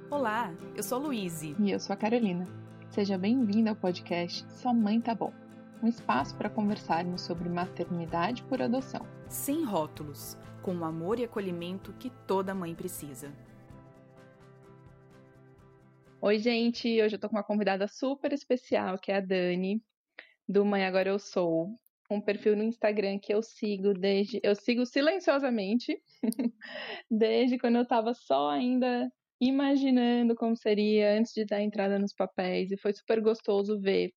Olá, eu sou a Luíse. E eu sou a Carolina. Seja bem-vinda ao podcast Só Mãe Tá Bom, um espaço para conversarmos sobre maternidade por adoção. Sem rótulos, com o amor e acolhimento que toda mãe precisa. Oi, gente! Hoje eu tô com uma convidada super especial, que é a Dani, do Mãe Agora Eu Sou. Um perfil no Instagram que eu sigo silenciosamente, desde quando eu tava só ainda imaginando como seria antes de dar entrada nos papéis. E foi super gostoso ver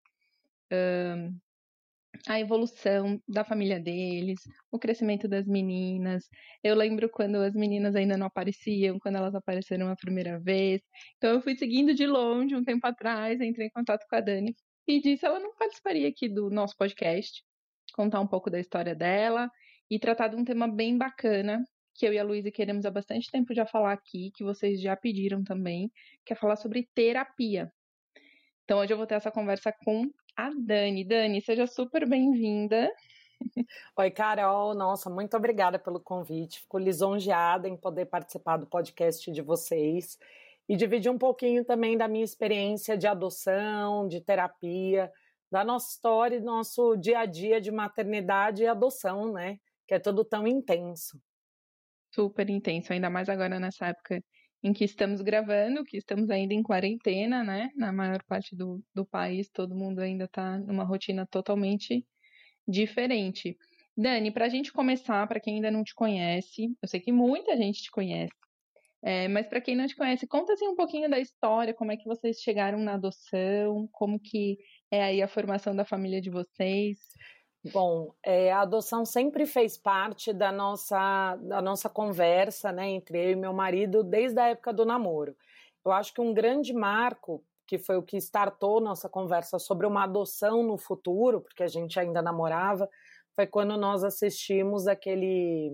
a evolução da família deles, o crescimento das meninas. Eu lembro quando as meninas ainda não apareciam, quando elas apareceram a primeira vez. Então eu fui seguindo de longe um tempo atrás, entrei em contato com a Dani e disse ela não participaria aqui do nosso podcast, contar um pouco da história dela e tratar de um tema bem bacana que eu e a Luísa queremos há bastante tempo já falar aqui, que vocês já pediram também, que é falar sobre terapia. Então hoje eu vou ter essa conversa com a Dani. Dani, seja super bem-vinda. Oi, Carol. Nossa, muito obrigada pelo convite. Fico lisonjeada em poder participar do podcast de vocês e dividir um pouquinho também da minha experiência de adoção, de terapia, da nossa história e do nosso dia a dia de maternidade e adoção, né? Que é tudo tão intenso. Super intenso, ainda mais agora nessa época em que estamos gravando, que estamos ainda em quarentena, né? Na maior parte do país, todo mundo ainda está numa rotina totalmente diferente. Dani, para a gente começar, para quem ainda não te conhece, eu sei que muita gente te conhece, mas para quem não te conhece, conta assim um pouquinho da história, como é que vocês chegaram na adoção, como que é aí a formação da família de vocês. Bom, a adoção sempre fez parte da nossa conversa, né, entre eu e meu marido desde a época do namoro. Eu acho que um grande marco, que foi o que startou nossa conversa sobre uma adoção no futuro, porque a gente ainda namorava, foi quando nós assistimos aquele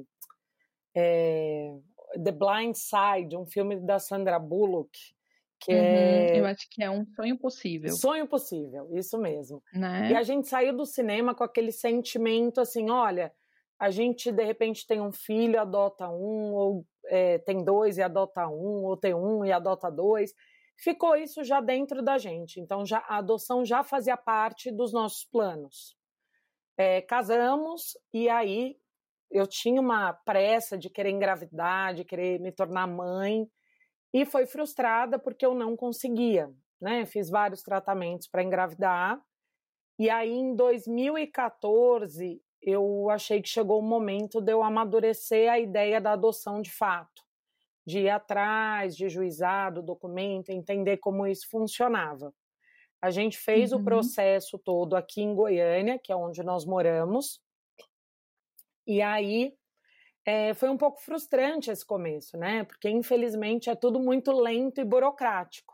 The Blind Side, um filme da Sandra Bullock, que eu acho que é um sonho possível. Sonho possível, isso mesmo. Né? E a gente saiu do cinema com aquele sentimento assim, olha, a gente de repente tem um filho, adota um, ou tem dois e adota um, ou tem um e adota dois. Ficou isso já dentro da gente. Então a adoção já fazia parte dos nossos planos. Casamos e aí eu tinha uma pressa de querer engravidar, de querer me tornar mãe, e foi frustrada porque eu não conseguia, né? Fiz vários tratamentos para engravidar, e aí em 2014 eu achei que chegou o momento de eu amadurecer a ideia da adoção de fato, de ir atrás, de juizado, documento, entender como isso funcionava. A gente fez o processo todo aqui em Goiânia, que é onde nós moramos, e aí foi um pouco frustrante esse começo, né? Porque, infelizmente, é tudo muito lento e burocrático.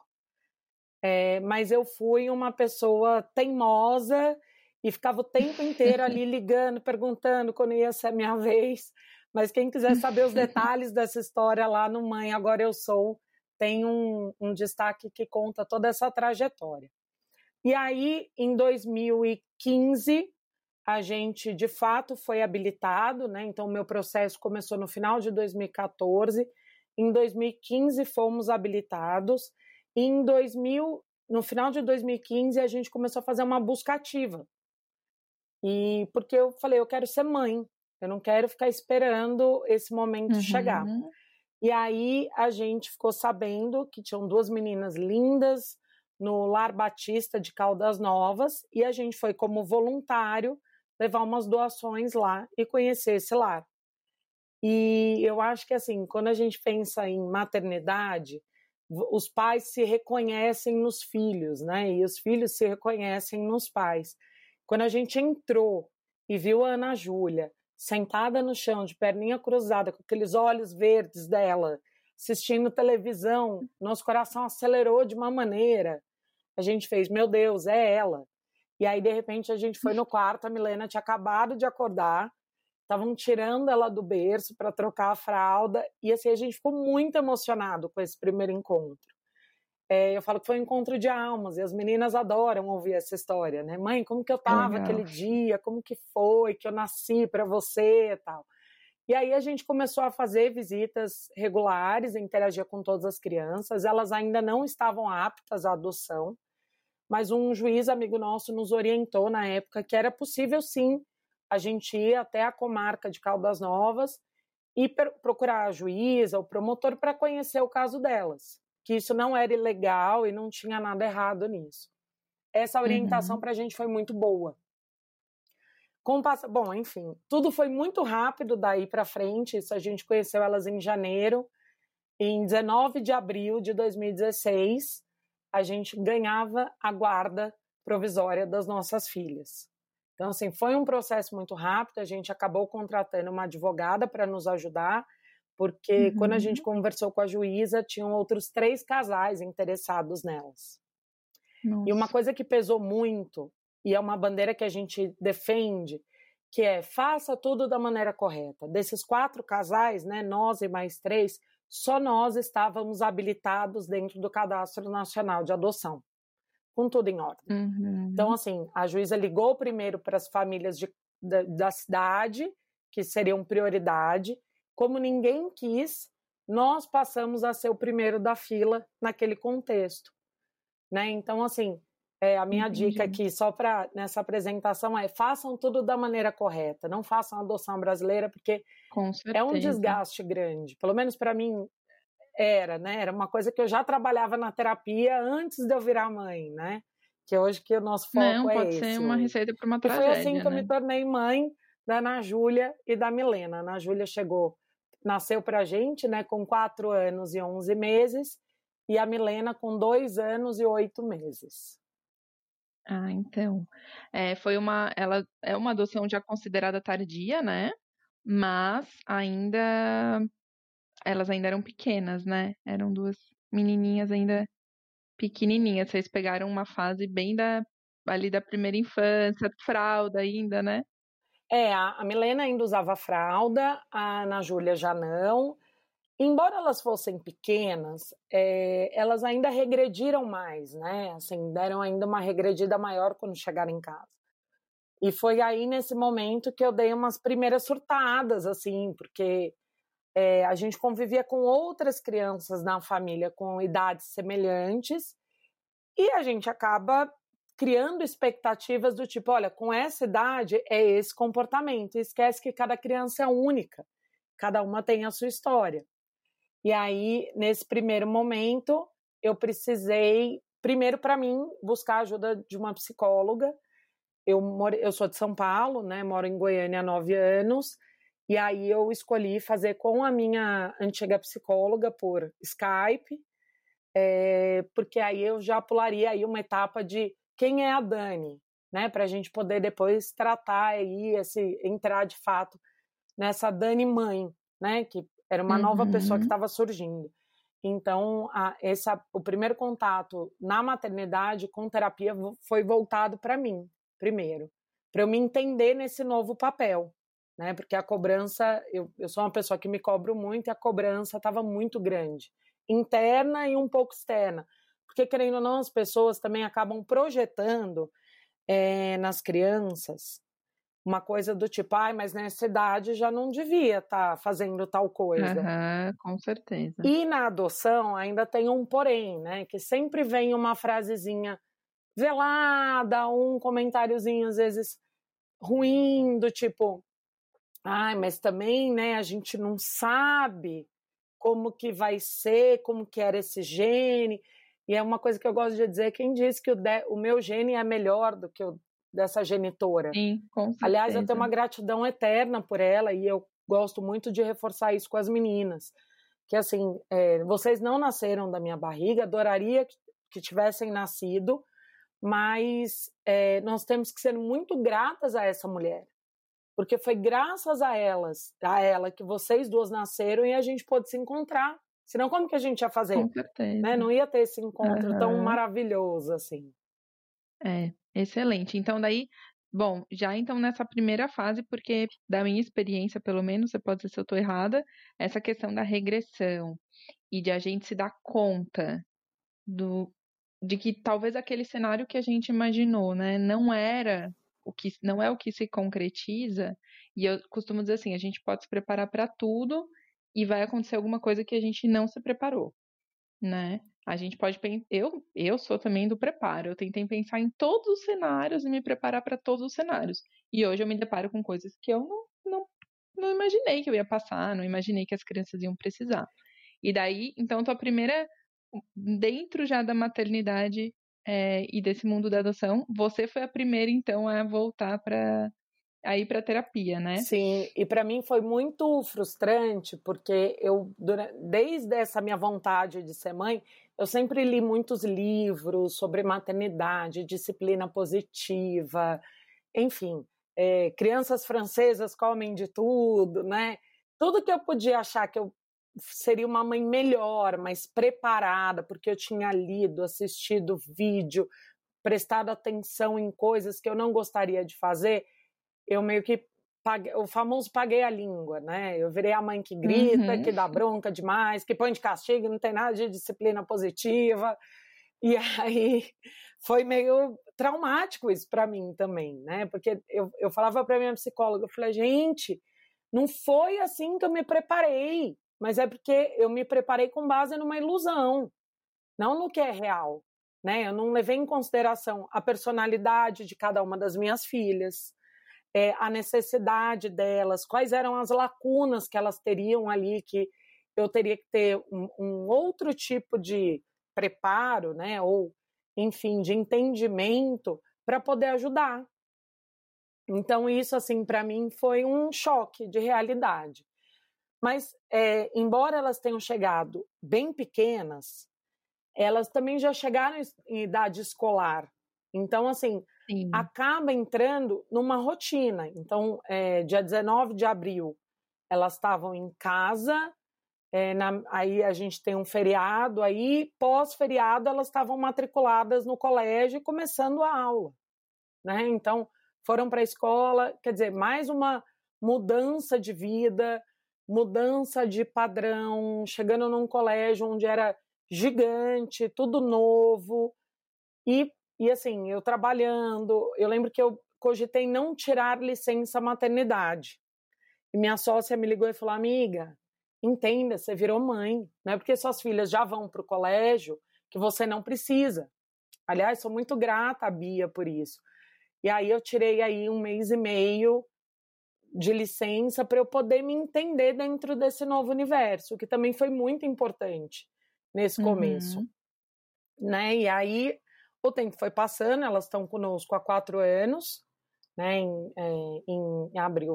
Mas eu fui uma pessoa teimosa e ficava o tempo inteiro ali ligando, perguntando quando ia ser a minha vez. Mas quem quiser saber os detalhes dessa história lá no Mãe Agora Eu Sou, tem um destaque que conta toda essa trajetória. E aí, em 2015... a gente, de fato, foi habilitado, né? Então, o meu processo começou no final de 2014. Em 2015, fomos habilitados. E no final de 2015, a gente começou a fazer uma busca ativa. E porque eu falei, eu quero ser mãe. Eu não quero ficar esperando esse momento chegar. E aí, a gente ficou sabendo que tinham duas meninas lindas no Lar Batista de Caldas Novas. E a gente foi como voluntário levar umas doações lá e conhecer esse lar. E eu acho que, assim, quando a gente pensa em maternidade, os pais se reconhecem nos filhos, né? E os filhos se reconhecem nos pais. Quando a gente entrou e viu a Ana Júlia sentada no chão, de perninha cruzada, com aqueles olhos verdes dela, assistindo televisão, nosso coração acelerou de uma maneira. A gente fez, meu Deus, é ela. E aí, de repente, a gente foi no quarto, a Milena tinha acabado de acordar, estavam tirando ela do berço para trocar a fralda, e assim, a gente ficou muito emocionado com esse primeiro encontro. Eu falo que foi um encontro de almas, e as meninas adoram ouvir essa história, né? Mãe, como que eu estava aquele dia, como que foi que eu nasci para você e tal. E aí a gente começou a fazer visitas regulares, interagir com todas as crianças. Elas ainda não estavam aptas à adoção, mas um juiz amigo nosso nos orientou na época que era possível sim a gente ir até a comarca de Caldas Novas e procurar a juíza, o promotor, para conhecer o caso delas, que isso não era ilegal e não tinha nada errado nisso. Essa orientação para a gente foi muito boa. Bom, enfim, tudo foi muito rápido daí para frente. Isso, a gente conheceu elas em janeiro. Em 19 de abril de 2016, a gente ganhava a guarda provisória das nossas filhas. Então, assim, foi um processo muito rápido. A gente acabou contratando uma advogada para nos ajudar, porque quando a gente conversou com a juíza, tinham outros 3 casais interessados nelas. Nossa. E uma coisa que pesou muito, e é uma bandeira que a gente defende, que é: faça tudo da maneira correta. Desses 4 casais, né, nós e mais 3, só nós estávamos habilitados dentro do Cadastro Nacional de Adoção, com tudo em ordem. Então, assim, a juíza ligou primeiro para as famílias da cidade, que seriam prioridade. Como ninguém quis, nós passamos a ser o primeiro da fila naquele contexto, né? Então, assim, a minha dica aqui, só para nessa apresentação, é: façam tudo da maneira correta, não façam a adoção brasileira, porque é um desgaste grande. Pelo menos para mim era, né? Era uma coisa que eu já trabalhava na terapia antes de eu virar mãe, né? Que hoje que o nosso foco não, é pode esse. ser uma receita para uma tragédia, foi assim que eu né? me tornei mãe da Ana Júlia e da Milena. A Ana Júlia nasceu pra gente, né, com 4 anos e 11 meses, e a Milena com 2 anos e 8 meses. Ah, então. Ela é uma adoção já considerada tardia, né? Mas elas ainda eram pequenas, né? Eram 2 menininhas ainda pequenininhas. Vocês pegaram uma fase bem ali da primeira infância, fralda ainda, né? A Milena ainda usava fralda, a Ana Júlia já não. Embora elas fossem pequenas, elas ainda regrediram mais, né? Assim, deram ainda uma regredida maior quando chegaram em casa. E foi aí, nesse momento, que eu dei umas primeiras surtadas, assim, porque a gente convivia com outras crianças na família com idades semelhantes, e a gente acaba criando expectativas do tipo: olha, com essa idade é esse comportamento. E esquece que cada criança é única, cada uma tem a sua história. E aí, nesse primeiro momento, eu precisei, primeiro para mim, buscar a ajuda de uma psicóloga. Eu sou de São Paulo, né? Moro em Goiânia há 9 anos, e aí eu escolhi fazer com a minha antiga psicóloga por Skype, porque aí eu já pularia aí uma etapa de quem é a Dani, né? Para a gente poder depois tratar aí, entrar de fato nessa Dani mãe, né? Que era uma nova pessoa que estava surgindo. Então, o primeiro contato na maternidade com terapia foi voltado para mim, primeiro, para eu me entender nesse novo papel, né? Porque a cobrança, eu sou uma pessoa que me cobro muito, e a cobrança estava muito grande, interna e um pouco externa, porque, querendo ou não, as pessoas também acabam projetando nas crianças uma coisa do tipo: mas nessa idade já não devia estar fazendo tal coisa. Com certeza. E na adoção ainda tem um porém, né? Que sempre vem uma frasezinha velada, um comentáriozinho às vezes ruim, do tipo: mas também, né, a gente não sabe como que vai ser, como que era esse gene. E é uma coisa que eu gosto de dizer: quem disse que o meu gene é melhor do que o dessa genitora? Sim, com certeza. Aliás, eu tenho uma gratidão eterna por ela, e eu gosto muito de reforçar isso com as meninas, que assim, vocês não nasceram da minha barriga, adoraria que tivessem nascido, mas nós temos que ser muito gratas a essa mulher, porque foi graças a ela que vocês duas nasceram e a gente pôde se encontrar. Senão, como que a gente ia fazer? Com certeza. Né? Não ia ter esse encontro tão maravilhoso assim. Excelente. Então, daí, bom, já então nessa primeira fase, porque da minha experiência, pelo menos, você pode dizer se eu estou errada, essa questão da regressão e de a gente se dar conta de que talvez aquele cenário que a gente imaginou, né, não era não é o que se concretiza, e eu costumo dizer assim, a gente pode se preparar para tudo e vai acontecer alguma coisa que a gente não se preparou, né? A gente pode pensar, eu sou também do preparo, eu tentei pensar em todos os cenários e me preparar para todos os cenários. E hoje eu me deparo com coisas que eu não imaginei que eu ia passar, não imaginei que as crianças iam precisar. E daí, então, tua primeira, dentro já da maternidade e desse mundo da adoção, você foi a primeira, então, a voltar a ir para terapia, né? Sim, e para mim foi muito frustrante, porque desde essa minha vontade de ser mãe, eu sempre li muitos livros sobre maternidade, disciplina positiva, enfim, crianças francesas comem de tudo, né? Tudo que eu podia achar que eu seria uma mãe melhor, mais preparada, porque eu tinha lido, assistido vídeo, prestado atenção em coisas que eu não gostaria de fazer, eu meio que o famoso paguei a língua, né? Eu virei a mãe que grita, que dá bronca demais, que põe de castigo, não tem nada de disciplina positiva. E aí foi meio traumático isso para mim também, né? Porque eu falava para minha psicóloga, eu falei, gente, não foi assim que eu me preparei, mas é porque eu me preparei com base numa ilusão, não no que é real, né? Eu não levei em consideração a personalidade de cada uma das minhas filhas, a necessidade delas, quais eram as lacunas que elas teriam ali, que eu teria que ter um outro tipo de preparo, né, ou, enfim, de entendimento para poder ajudar. Então, isso, assim, para mim foi um choque de realidade. Mas, embora elas tenham chegado bem pequenas, elas também já chegaram em idade escolar. Então, assim, Sim. acaba entrando numa rotina. Então, dia 19 de abril, elas estavam em casa, aí a gente tem um feriado, aí pós-feriado elas estavam matriculadas no colégio e começando a aula, né? Então, foram para a escola, quer dizer, mais uma mudança de vida, mudança de padrão, chegando num colégio onde era gigante, tudo novo, e assim, eu trabalhando, eu lembro que eu cogitei não tirar licença maternidade. E minha sócia me ligou e falou, amiga, entenda, você virou mãe, não é porque suas filhas já vão para o colégio que você não precisa. Aliás, sou muito grata à Bia por isso. E aí eu tirei aí 1 mês e meio de licença para eu poder me entender dentro desse novo universo, que também foi muito importante nesse começo. Né? E aí o tempo foi passando, elas estão conosco há 4 anos, né? Em abril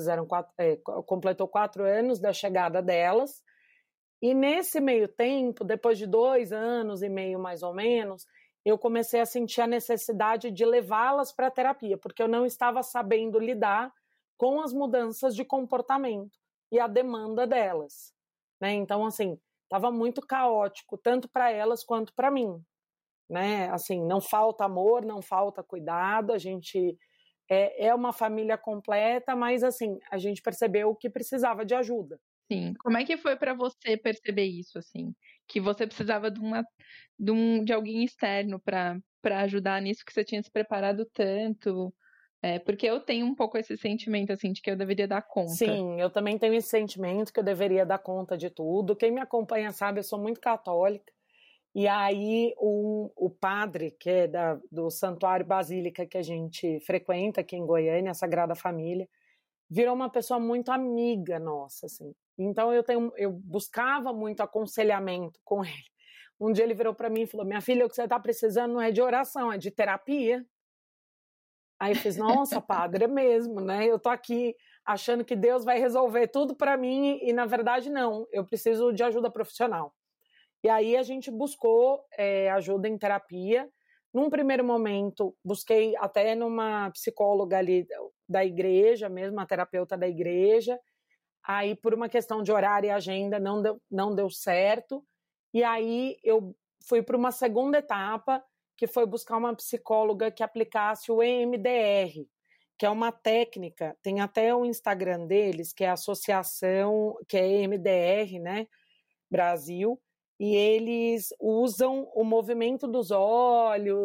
completou 4 anos da chegada delas, e nesse meio tempo, depois de 2 anos e meio mais ou menos, eu comecei a sentir a necessidade de levá-las para a terapia, porque eu não estava sabendo lidar com as mudanças de comportamento e a demanda delas, né? Então, assim, estava muito caótico, tanto para elas quanto para mim, né? Assim, não falta amor, não falta cuidado, a gente é uma família completa, mas assim, a gente percebeu que precisava de ajuda. Sim. Como é que foi para você perceber isso, assim? Que você precisava de alguém externo para ajudar nisso, que você tinha se preparado tanto? Porque eu tenho um pouco esse sentimento, assim, de que eu deveria dar conta. Sim, eu também tenho esse sentimento que eu deveria dar conta de tudo. Quem me acompanha sabe, eu sou muito católica. E aí o padre, que é do Santuário Basílica que a gente frequenta aqui em Goiânia, a Sagrada Família, virou uma pessoa muito amiga nossa, assim. Então eu buscava muito aconselhamento com ele. Um dia ele virou para mim e falou, minha filha, o que você está precisando não é de oração, é de terapia. Aí eu fiz, nossa, padre, é mesmo, né? Eu tô aqui achando que Deus vai resolver tudo para mim e na verdade não, eu preciso de ajuda profissional. E aí a gente buscou ajuda em terapia. Num primeiro momento, busquei até numa psicóloga ali da igreja mesmo, a terapeuta da igreja. Aí, por uma questão de horário e agenda, não deu certo. E aí eu fui para uma segunda etapa, que foi buscar uma psicóloga que aplicasse o EMDR, que é uma técnica, tem até o Instagram deles, que é a associação, que é EMDR, né, Brasil, e eles usam o movimento dos olhos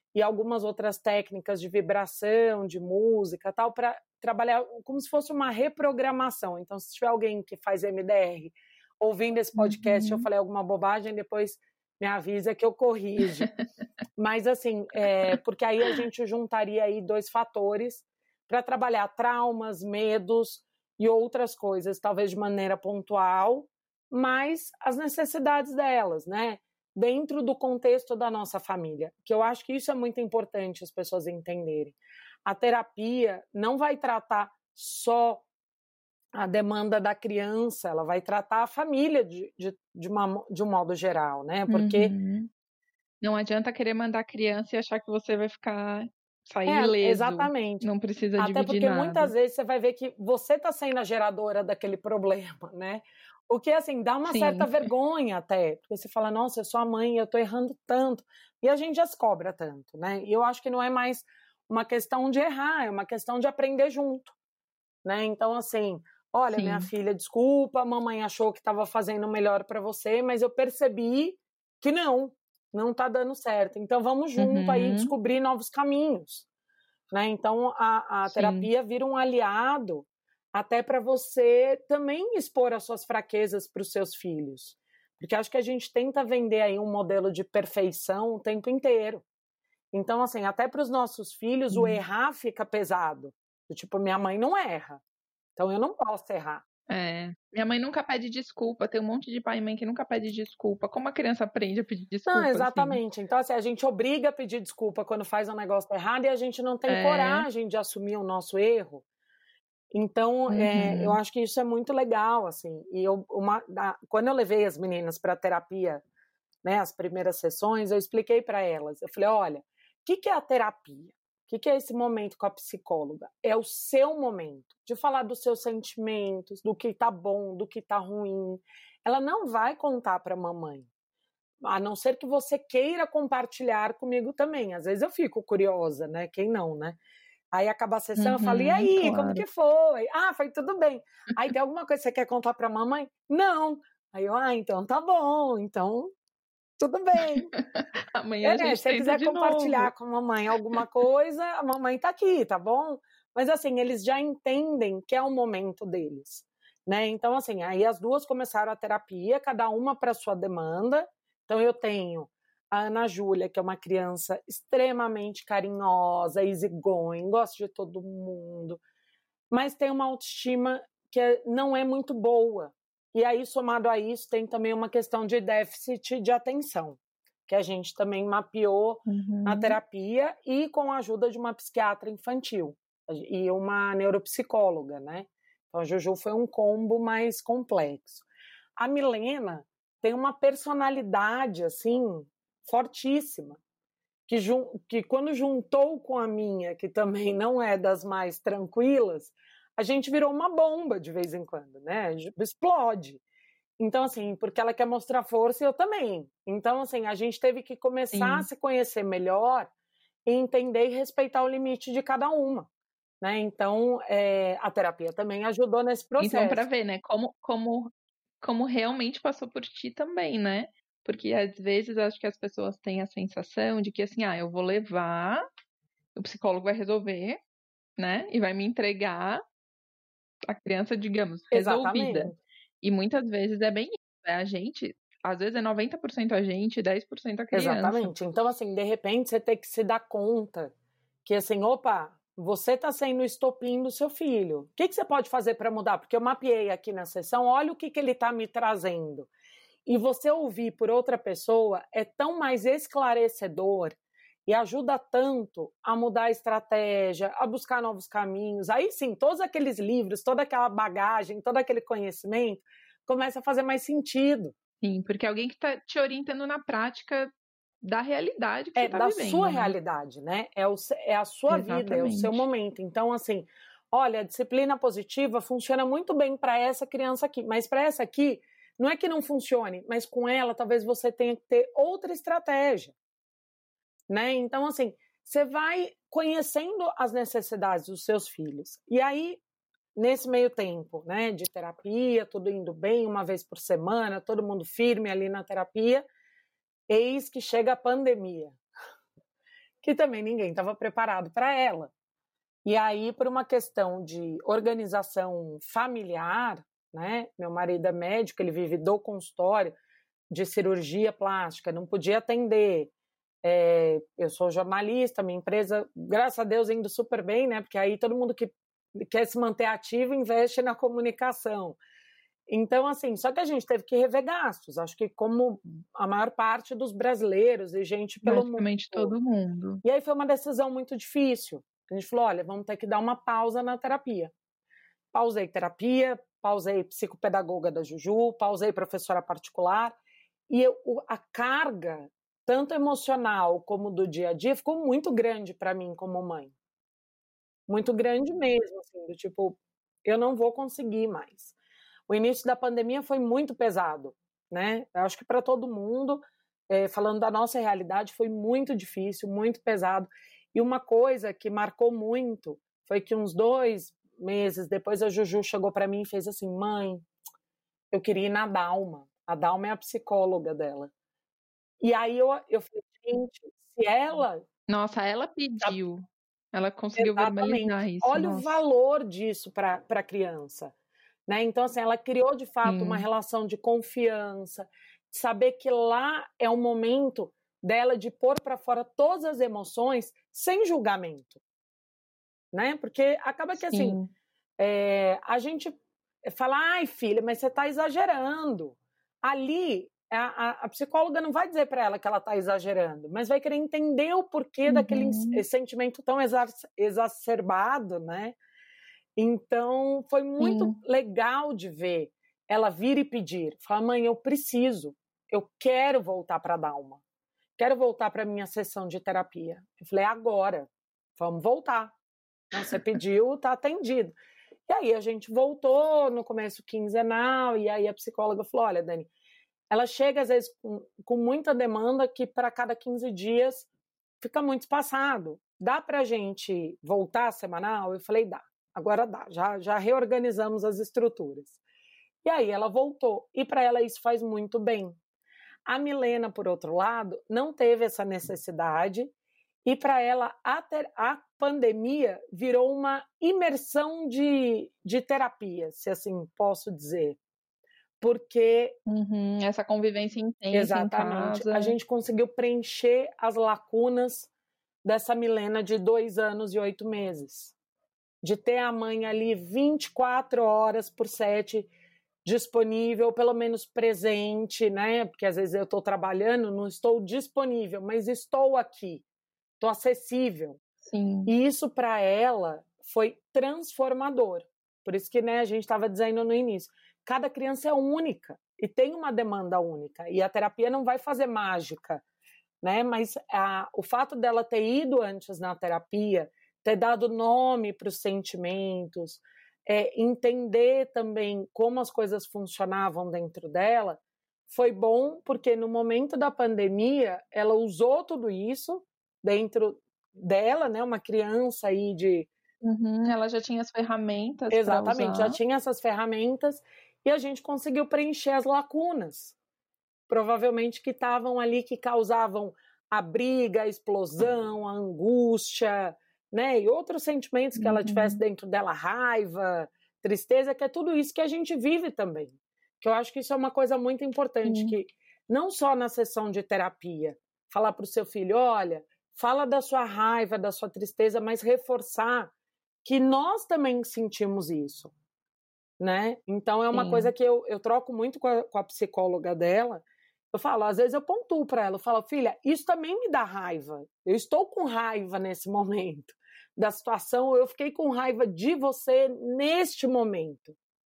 e algumas outras técnicas de vibração, de música, tal, para trabalhar como se fosse uma reprogramação. Então, se tiver alguém que faz MDR ouvindo esse podcast, eu falei alguma bobagem, depois me avisa que eu corrijo. Mas, assim, porque aí a gente juntaria aí 2 fatores para trabalhar traumas, medos e outras coisas, talvez de maneira pontual, mas as necessidades delas, né? Dentro do contexto da nossa família, que eu acho que isso é muito importante as pessoas entenderem. A terapia não vai tratar só a demanda da criança, ela vai tratar a família de um modo geral, né? Porque não adianta querer mandar a criança e achar que você vai sair ileso. Exatamente. Não precisa até dividir porque nada. Muitas vezes você vai ver que você está sendo a geradora daquele problema, né? O que, assim, dá uma certa vergonha até, porque você fala, nossa, eu sou a mãe, eu estou errando tanto, e a gente já se cobra tanto, né? E eu acho que não é mais uma questão de errar, é uma questão de aprender junto, né? Então, assim, olha, minha filha, desculpa, a mamãe achou que estava fazendo o melhor para você, mas eu percebi que não está dando certo. Então, vamos junto aí descobrir novos caminhos, né? Então, a terapia vira um aliado até para você também expor as suas fraquezas para os seus filhos. Porque acho que a gente tenta vender aí um modelo de perfeição o tempo inteiro. Então, assim, até para os nossos filhos, o errar fica pesado. Tipo, minha mãe não erra, então eu não posso errar. Minha mãe nunca pede desculpa, tem um monte de pai e mãe que nunca pede desculpa. Como a criança aprende a pedir desculpa? Não, exatamente. Assim? Então, assim, a gente obriga a pedir desculpa quando faz um negócio errado e a gente não tem coragem de assumir o nosso erro. Então, eu acho que isso é muito legal, assim. E quando eu levei as meninas para a terapia, né, as primeiras sessões, eu expliquei para elas. Eu falei, olha, o que é a terapia? O que é esse momento com a psicóloga? É o seu momento de falar dos seus sentimentos, do que está bom, do que está ruim. Ela não vai contar para a mamãe, a não ser que você queira compartilhar comigo também. Às vezes eu fico curiosa, né? Quem não, né? Aí acaba a sessão, eu falo, e aí, claro. Como que foi? Ah, foi tudo bem. Aí tem alguma coisa que você quer contar para a mamãe? Não. Aí eu, então tá bom, então tudo bem. Amanhã a gente se você quiser compartilhar novo. com a mamãe alguma coisa, a mamãe tá aqui, tá bom? Mas assim, eles já entendem que é o momento deles, né? Então assim, aí as duas começaram a terapia, cada uma para sua demanda. Então eu tenho a Ana Júlia, que é uma criança extremamente carinhosa, easygoing, gosta de todo mundo, mas tem uma autoestima que não é muito boa. E aí, somado a isso, tem também uma questão de déficit de atenção, que a gente também mapeou na terapia e com a ajuda de uma psiquiatra infantil e uma neuropsicóloga, né? Então, a Juju foi um combo mais complexo. A Milena tem uma personalidade, assim, fortíssima, que quando juntou com a minha, que também não é das mais tranquilas, a gente virou uma bomba de vez em quando, né? Explode. Então, assim, porque ela quer mostrar força e eu também. Então, assim, a gente teve que começar a se conhecer melhor e entender e respeitar o limite de cada uma, né? Então, a terapia também ajudou nesse processo. Então, para ver, né? Como realmente passou por ti também, né? Porque às vezes acho que as pessoas têm a sensação de que assim, eu vou levar, o psicólogo vai resolver, né? E vai me entregar a criança, digamos, resolvida. Exatamente. E muitas vezes é bem isso, né? A gente, às vezes é 90% a gente e 10% a criança. Exatamente. Então, assim, de repente você tem que se dar conta que, assim, opa, você está sendo o estopim do seu filho. O que você pode fazer para mudar? Porque eu mapeei aqui na sessão, olha o que ele está me trazendo. E você ouvir por outra pessoa é tão mais esclarecedor e ajuda tanto a mudar a estratégia, a buscar novos caminhos. Aí sim, todos aqueles livros, toda aquela bagagem, todo aquele conhecimento começa a fazer mais sentido. Sim, porque alguém que está te orientando na prática da realidade que você está vivendo. Da sua realidade, né? É a sua vida, é o seu momento. Então, assim, olha, a disciplina positiva funciona muito bem para essa criança aqui, mas para essa aqui, não é que não funcione, mas com ela talvez você tenha que ter outra estratégia, né? Então, assim, você vai conhecendo as necessidades dos seus filhos. E aí, nesse meio tempo, né, de terapia, tudo indo bem, uma vez por semana, todo mundo firme ali na terapia, eis que chega a pandemia. que também ninguém estava preparado para ela. E aí, por uma questão de organização familiar, né? Meu marido é médico, ele vive do consultório de cirurgia plástica, não podia atender. Eu sou jornalista, minha empresa, graças a Deus, indo super bem, né? Porque aí todo mundo que quer se manter ativo investe na comunicação. Então, assim, só que a gente teve que rever gastos. Acho que como a maior parte dos brasileiros e gente pelo mundo. Praticamente todo mundo. E aí foi uma decisão muito difícil. A gente falou, olha, vamos ter que dar uma pausa na terapia. Pausei terapia, pausei psicopedagoga da Juju, pausei professora particular. E a carga, tanto emocional como do dia a dia, ficou muito grande para mim como mãe. Muito grande mesmo, assim, do tipo, eu não vou conseguir mais. O início da pandemia foi muito pesado, né? Eu acho que para todo mundo, falando da nossa realidade, foi muito difícil, muito pesado. E uma coisa que marcou muito foi que uns 2 meses depois a Juju chegou para mim e fez assim, mãe, eu queria ir na Dalma. A Dalma é a psicóloga dela. E aí eu falei, gente, se ela... Nossa, ela pediu. Ela conseguiu Exatamente. verbalizar isso. Olha nossa. o valor disso para a criança. Né? Então, assim, ela criou, de fato, Sim. uma relação de confiança, de saber que lá é o momento dela de pôr para fora todas as emoções sem julgamento. Né? Porque acaba que, assim, a gente fala, ai, filha, mas você está exagerando. Ali, a psicóloga não vai dizer para ela que ela está exagerando, mas vai querer entender o porquê daquele sentimento tão exacerbado, né? Então, foi muito legal de ver ela vir e pedir. Falar, mãe, eu quero voltar para a Dalma. Quero voltar para a minha sessão de terapia. Eu falei, agora, vamos voltar. Você pediu, está atendido. E aí a gente voltou no começo quinzenal, e aí a psicóloga falou, olha, Dani, ela chega às vezes com muita demanda que para cada 15 dias fica muito espaçado. Dá para a gente voltar semanal? Eu falei, dá. Agora dá, já reorganizamos as estruturas. E aí ela voltou, e para ela isso faz muito bem. A Milena, por outro lado, não teve essa necessidade, e para ela a pandemia virou uma imersão de terapia, se assim posso dizer. Porque... essa convivência intensa. Exatamente. Em casa. A gente conseguiu preencher as lacunas dessa Milena de 2 anos e 8 meses. De ter a mãe ali 24 horas por 7 disponível, pelo menos presente, né? Porque às vezes eu estou trabalhando, não estou disponível, mas estou aqui, estou acessível. Sim. E isso para ela foi transformador. Por isso que, né, a gente estava dizendo no início, cada criança é única e tem uma demanda única. E a terapia não vai fazer mágica, né? Mas o fato dela ter ido antes na terapia, ter dado nome para os sentimentos, entender também como as coisas funcionavam dentro dela, foi bom porque no momento da pandemia ela usou tudo isso dentro dela, né? Uma criança aí de... Ela já tinha as ferramentas. Exatamente, pra usar. já tinha essas ferramentas e a gente conseguiu preencher as lacunas, provavelmente que estavam ali, que causavam a briga, a explosão, a angústia, né? E outros sentimentos que ela tivesse dentro dela, raiva, tristeza, que é tudo isso que a gente vive também. Que eu acho que isso é uma coisa muito importante, que não só na sessão de terapia, falar para o seu filho, olha, fala da sua raiva, da sua tristeza, mas reforçar que nós também sentimos isso, né? Então é uma coisa que eu troco muito com a psicóloga dela. Eu falo, às vezes eu pontuo para ela, eu falo, filha, isso também me dá raiva. Eu estou com raiva nesse momento da situação, eu fiquei com raiva de você neste momento.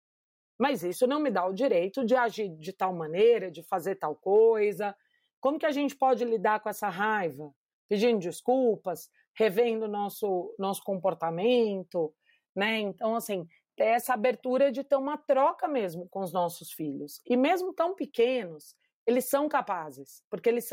Mas isso não me dá o direito de agir de tal maneira, de fazer tal coisa. Como que a gente pode lidar com essa raiva? Pedindo desculpas, revendo nosso comportamento, né? Então, assim, ter essa abertura de ter uma troca mesmo com os nossos filhos. E mesmo tão pequenos, eles são capazes, porque eles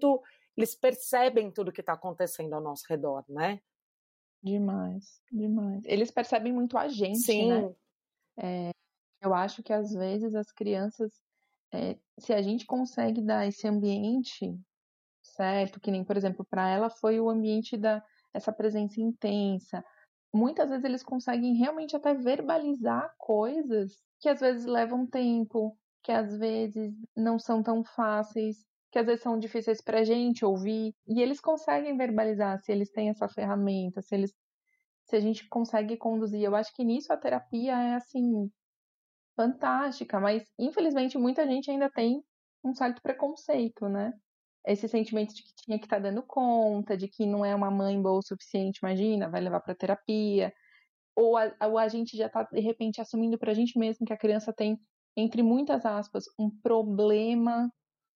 percebem tudo que está acontecendo ao nosso redor, né? Demais, demais. Eles percebem muito a gente, Sim. né? Eu acho que às vezes as crianças, se a gente consegue dar esse ambiente certo, que nem, por exemplo, para ela foi o ambiente essa presença intensa. Muitas vezes eles conseguem realmente até verbalizar coisas que às vezes levam tempo, que às vezes não são tão fáceis, que às vezes são difíceis para a gente ouvir, e eles conseguem verbalizar se eles têm essa ferramenta, se a gente consegue conduzir. Eu acho que nisso a terapia é assim fantástica, mas infelizmente muita gente ainda tem um certo preconceito, né? Esse sentimento de que tinha que estar dando conta, de que não é uma mãe boa o suficiente, imagina, vai levar para terapia, ou a gente já está de repente assumindo para a gente mesmo que a criança tem, entre muitas aspas, um problema.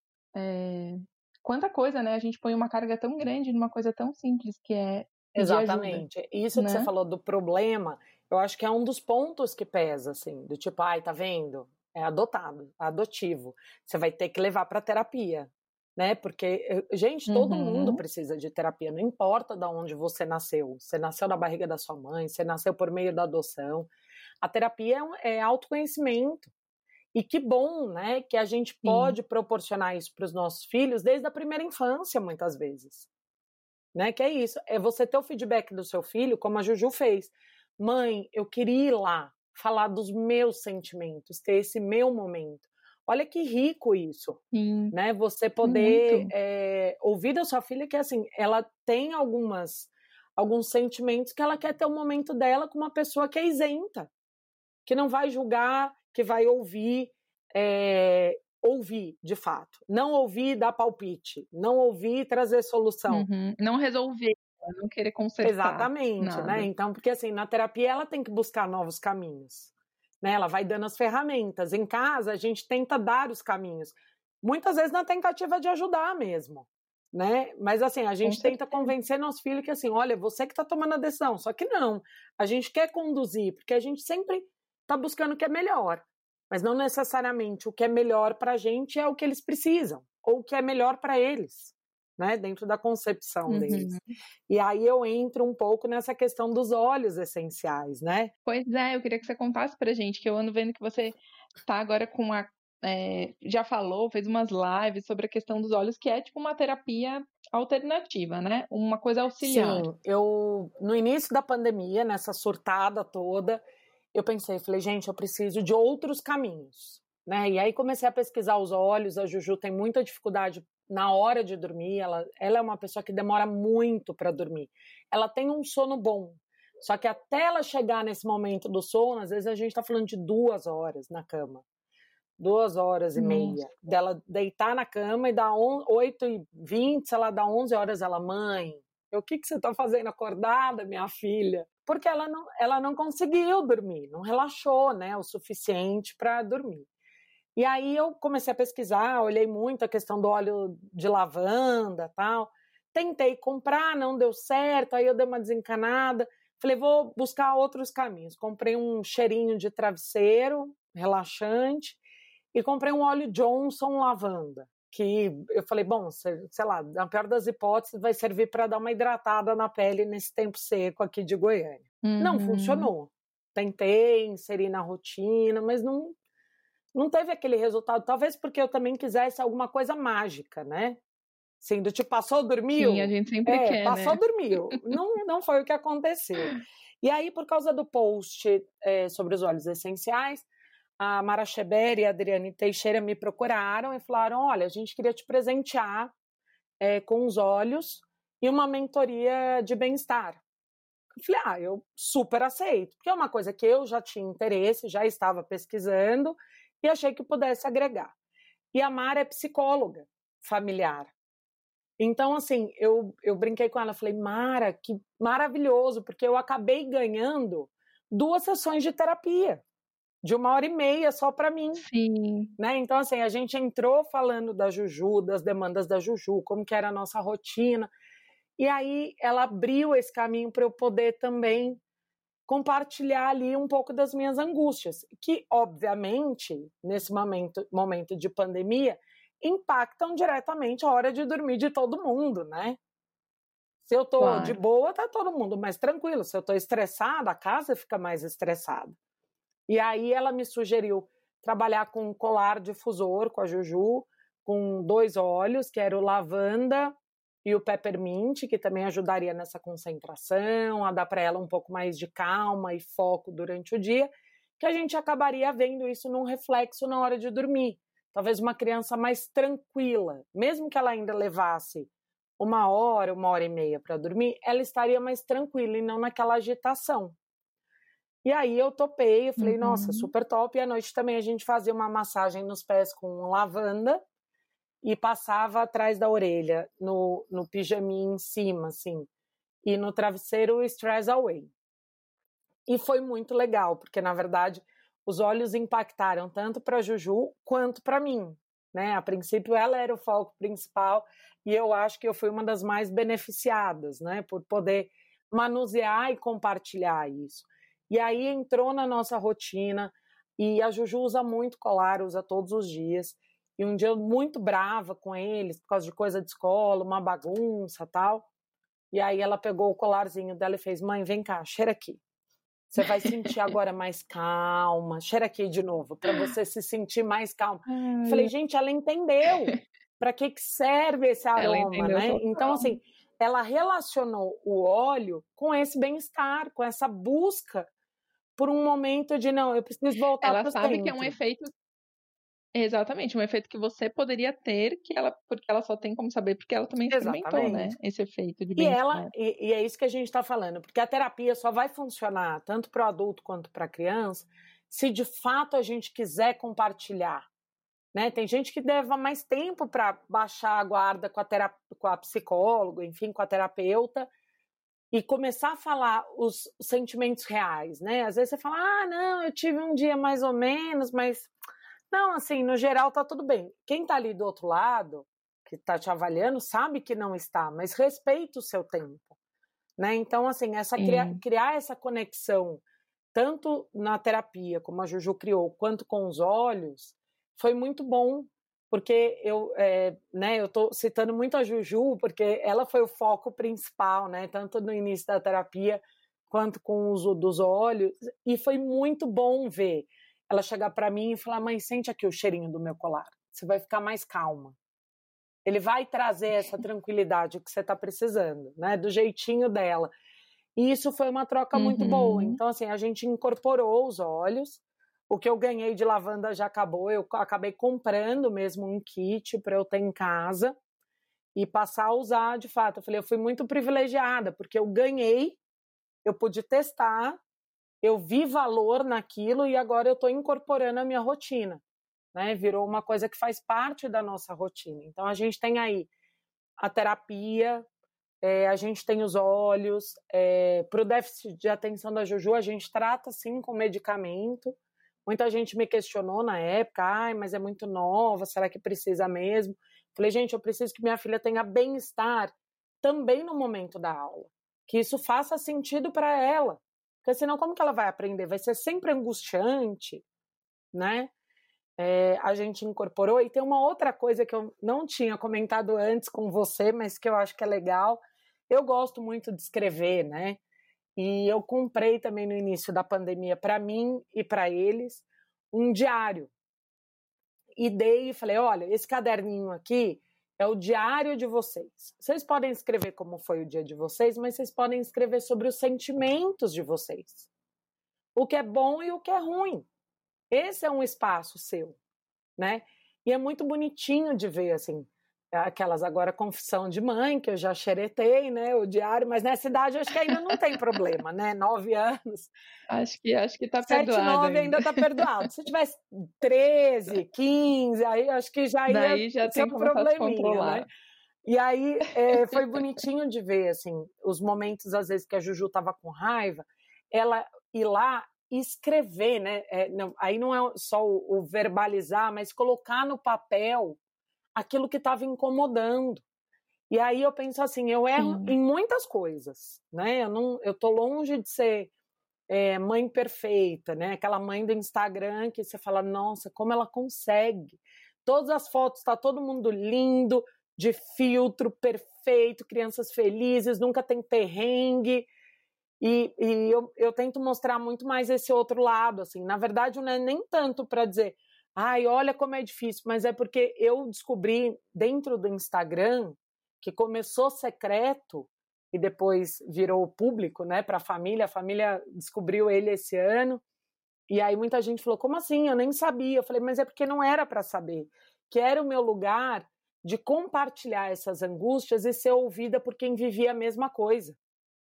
Quanta coisa, né? A gente põe uma carga tão grande numa coisa tão simples que é pedir ajuda, Exatamente. Isso que você né? falou do problema, eu acho que é um dos pontos que pesa, assim, do tipo, ai, tá vendo? É adotado, adotivo. Você vai ter que levar para terapia, né? Porque, gente, todo mundo Uhum. precisa de terapia, não importa de onde você nasceu. Você nasceu na barriga da sua mãe, você nasceu por meio da adoção. A terapia é autoconhecimento. E que bom, né, que a gente Sim. pode proporcionar isso para os nossos filhos desde a primeira infância, muitas vezes. Né? Que é isso, é você ter o feedback do seu filho, como a Juju fez. Mãe, eu queria ir lá, falar dos meus sentimentos, ter esse meu momento. Olha que rico isso, Sim, né? Você poder muito. ouvir da sua filha que, assim, ela tem alguns sentimentos que ela quer ter o momento dela com uma pessoa que é isenta, que não vai julgar, que vai ouvir, ouvir, de fato. Não ouvir dar palpite, não ouvir trazer solução. Uhum. Não resolver, não querer consertar Exatamente, né? nada. Então, porque assim, na terapia ela tem que buscar novos caminhos, né? Ela vai dando as ferramentas. Em casa, a gente tenta dar os caminhos. Muitas vezes na tentativa de ajudar mesmo, né? Mas assim, a Com gente tenta certeza. convencer nosso filho que assim, olha, você que está tomando a decisão. Só que não, a gente quer conduzir, porque a gente sempre está buscando o que é melhor. Mas não necessariamente o que é melhor para a gente é o que eles precisam, ou o que é melhor para eles, né? Dentro da concepção deles. Uhum. E aí eu entro um pouco nessa questão dos óleos essenciais, né? Pois é, eu queria que você contasse pra gente, que eu ando vendo que você tá agora com já falou, fez umas lives sobre a questão dos óleos, que é tipo uma terapia alternativa, né? Uma coisa auxiliar. Sim, eu no início da pandemia, nessa surtada toda, eu pensei, falei, gente, eu preciso de outros caminhos, né? E aí comecei a pesquisar os óleos, a Juju tem muita dificuldade na hora de dormir, ela é uma pessoa que demora muito para dormir. Ela tem um sono bom, só que até ela chegar nesse momento do sono, às vezes a gente está falando de 2 horas na cama. 2 horas e meia, Nossa. dela deitar na cama e dá 8h20, sei lá, dá 11 horas, ela, mãe, o que você está fazendo acordada, minha filha? Porque ela não conseguiu dormir, não relaxou, né, o suficiente para dormir. E aí eu comecei a pesquisar, olhei muito a questão do óleo de lavanda, tal. Tentei comprar, não deu certo, aí eu dei uma desencanada. Falei, vou buscar outros caminhos. Comprei um cheirinho de travesseiro, relaxante, e comprei um óleo Johnson lavanda, que eu falei, bom, sei lá, na pior das hipóteses, vai servir para dar uma hidratada na pele nesse tempo seco aqui de Goiânia. Não Uhum. funcionou. Tentei inserir na rotina, mas não teve aquele resultado. Talvez porque eu também quisesse alguma coisa mágica, né? Assim, do tipo, passou, Sim, a dormiu? gente sempre quer, Passou, né? dormiu. Não foi o que aconteceu. E aí, por causa do post sobre os óleos essenciais, a Mara Cheber e a Adriane Teixeira me procuraram e falaram, olha, a gente queria te presentear com os óleos e uma mentoria de bem-estar. Eu falei, eu super aceito, porque é uma coisa que eu já tinha interesse, já estava pesquisando e achei que pudesse agregar. E a Mara é psicóloga familiar. Então, assim, eu brinquei com ela, falei, Mara, que maravilhoso, porque eu acabei ganhando 2 sessões de terapia, de 1h30 só para mim. Sim. Né? Então, assim, a gente entrou falando da Juju, das demandas da Juju, como que era a nossa rotina, e aí ela abriu esse caminho para eu poder também compartilhar ali um pouco das minhas angústias, que, obviamente, nesse momento de pandemia, impactam diretamente a hora de dormir de todo mundo, né? Se eu tô de Claro. boa, tá todo mundo mais tranquilo. Se eu tô estressada, a casa fica mais estressada. E aí ela me sugeriu trabalhar com um colar difusor com a Juju, com 2 óleos, que era o lavanda e o peppermint, que também ajudaria nessa concentração, a dar para ela um pouco mais de calma e foco durante o dia, que a gente acabaria vendo isso num reflexo na hora de dormir. Talvez uma criança mais tranquila, mesmo que ela ainda levasse 1 hora e meia para dormir, ela estaria mais tranquila e não naquela agitação. E aí eu topei, eu falei, nossa, super top. E à noite também a gente fazia uma massagem nos pés com lavanda e passava atrás da orelha, no pijaminha em cima, assim, e no travesseiro Stress Away. E foi muito legal, porque na verdade os olhos impactaram tanto para a Juju quanto para mim, né? A princípio ela era o foco principal e eu acho que eu fui uma das mais beneficiadas, né? Por poder manusear e compartilhar isso. E aí entrou na nossa rotina e a Juju usa muito colar, usa todos os dias. E um dia eu muito brava com eles por causa de coisa de escola, uma bagunça, tal. E aí ela pegou o colarzinho dela e fez: mãe, vem cá, cheira aqui. Você vai sentir agora mais calma. Cheira aqui de novo, para você se sentir mais calma. Eu falei, gente, ela entendeu para que serve esse aroma, né? Total. Então, assim, ela relacionou o óleo com esse bem-estar, com essa busca por um momento de, não, eu preciso voltar para o centro. Ela sabe que é um efeito... Exatamente, um efeito que você poderia ter, porque ela só tem como saber, porque ela também experimentou, né? Esse efeito de bem-estar. E é isso que a gente está falando, porque a terapia só vai funcionar tanto para o adulto quanto para a criança se de fato a gente quiser compartilhar, né? Tem gente que leva mais tempo para baixar a guarda com a psicóloga, enfim, com a terapeuta, e começar a falar os sentimentos reais, né? Às vezes você fala, não, eu tive um dia mais ou menos, mas... Não, assim, no geral tá tudo bem. Quem tá ali do outro lado, que tá te avaliando, sabe que não está, mas respeita o seu tempo, né? Então, assim, criar essa conexão, tanto na terapia, como a Juju criou, quanto com os olhos, foi muito bom, porque eu tô citando muito a Juju, porque ela foi o foco principal, né? Tanto no início da terapia, quanto com o uso dos olhos, e foi muito bom ver ela chegar para mim e falar, mãe, sente aqui o cheirinho do meu colar, você vai ficar mais calma. Ele vai trazer essa tranquilidade que você está precisando, né? Do jeitinho dela. E isso foi uma troca muito boa. Então, assim, a gente incorporou os olhos, o que eu ganhei de lavanda já acabou, eu acabei comprando mesmo um kit para eu ter em casa e passar a usar de fato. Eu falei, eu fui muito privilegiada, porque eu ganhei, eu pude testar, eu vi valor naquilo e agora eu estou incorporando a minha rotina, né? Virou uma coisa que faz parte da nossa rotina. Então, a gente tem aí a terapia, a gente tem os olhos, para o déficit de atenção da Juju, a gente trata, sim, com medicamento. Muita gente me questionou na época, mas é muito nova, será que precisa mesmo? Falei, gente, eu preciso que minha filha tenha bem-estar também no momento da aula, que isso faça sentido para ela. Porque senão como que ela vai aprender? Vai ser sempre angustiante, né? A gente incorporou. E tem uma outra coisa que eu não tinha comentado antes com você, mas que eu acho que é legal. Eu gosto muito de escrever, né? E eu comprei também no início da pandemia para mim e para eles um diário. E dei e falei, olha, esse caderninho aqui é o diário de vocês. Vocês podem escrever como foi o dia de vocês, mas vocês podem escrever sobre os sentimentos de vocês. O que é bom e o que é ruim. Esse é um espaço seu, né? E é muito bonitinho de ver, assim, aquelas agora confissão de mãe, que eu já xeretei, né, o diário, mas nessa idade eu acho que ainda não tem problema, né, 9 anos. Acho que tá perdoado 7, 9 ainda tá perdoado. Se tivesse 13, 15, aí acho que já ia daí já ser tem um probleminha, né? E aí foi bonitinho de ver, assim, os momentos, às vezes, que a Juju tava com raiva, ela ir lá e escrever, né? Aí não é só o verbalizar, mas colocar no papel aquilo que estava incomodando. E aí eu penso assim, eu erro em muitas coisas, né? Eu tô longe de ser mãe perfeita, né? Aquela mãe do Instagram que você fala, nossa, como ela consegue. Todas as fotos, tá todo mundo lindo, de filtro, perfeito, crianças felizes, nunca tem perrengue. E eu tento mostrar muito mais esse outro lado, assim. Na verdade, não é nem tanto para dizer, olha como é difícil, mas é porque eu descobri dentro do Instagram que começou secreto e depois virou público, né, para a família descobriu ele esse ano, e aí muita gente falou, como assim? Eu nem sabia. Eu falei, mas é porque não era para saber, que era o meu lugar de compartilhar essas angústias e ser ouvida por quem vivia a mesma coisa,